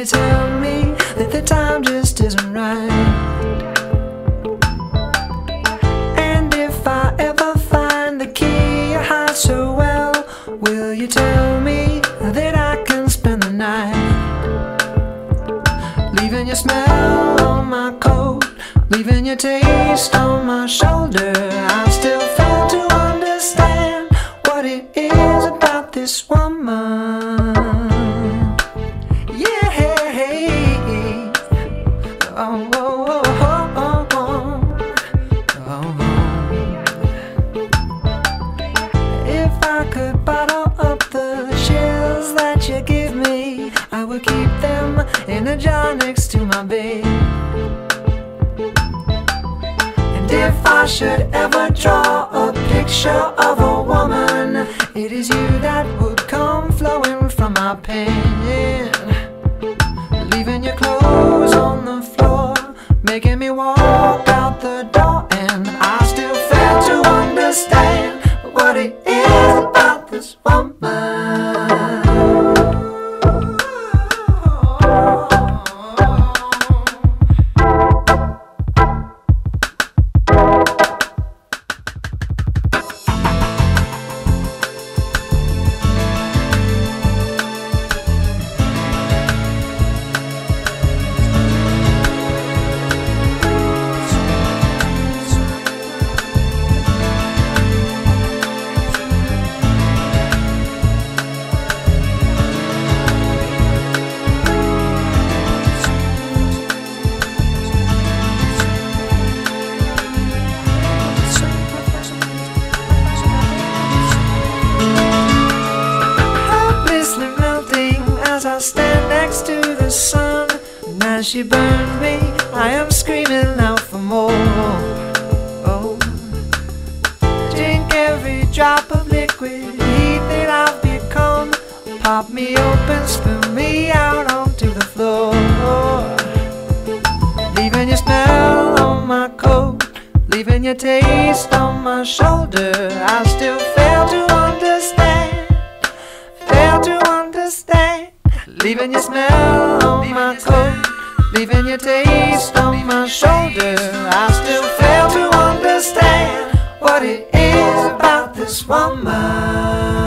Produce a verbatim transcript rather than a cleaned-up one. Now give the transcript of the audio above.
tell me that the time just isn't right? And if I ever find the key you hide so well, will you tell me that I can spend the night? Leaving your smell on my coat, leaving your taste on my shoulder, I still fail to understand what it is about this woman. Yeah. Oh, oh, oh, oh, oh, oh. If I could bottle up the chills that you give me, I would keep them in a jar next to my bed. And if I should ever draw a picture of a woman, it is you that would come flowing from my pen. Leaving your clothes on the floor, making me walk out the door, and I still fail to understand what it is about this woman. I stand next to the sun, and as she burned me, I am screaming out for more. Oh, drink every drop of liquid heat that I've become. Pop me open, spill me out onto the floor. Leaving your smell on my coat, leaving your taste on my shoulder, I still fail to understand, fail to understand. Leaving your smell on my coat, leaving your taste on my shoulder, I still fail to understand what it is about this woman.